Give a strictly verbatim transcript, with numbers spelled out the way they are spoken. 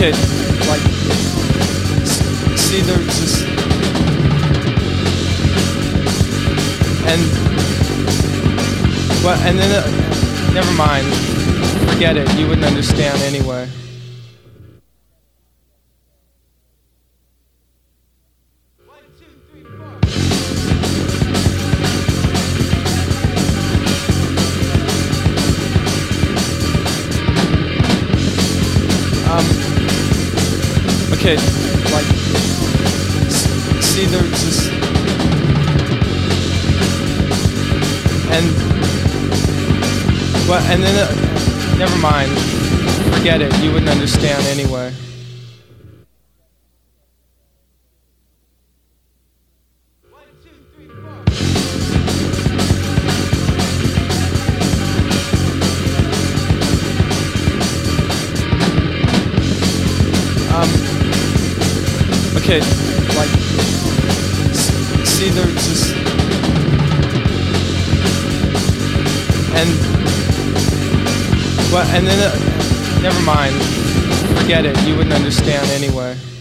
Okay, like, s- see, there's this, and, well, and then, uh, never mind, forget it, you wouldn't understand anyway. Um, okay, like, s- see, there's this, and, well, and then, uh, never mind, forget it, you wouldn't understand anyway. Um, okay, like, s- see, there's this, and, well, and then, uh, never mind, forget it, you wouldn't understand anyway.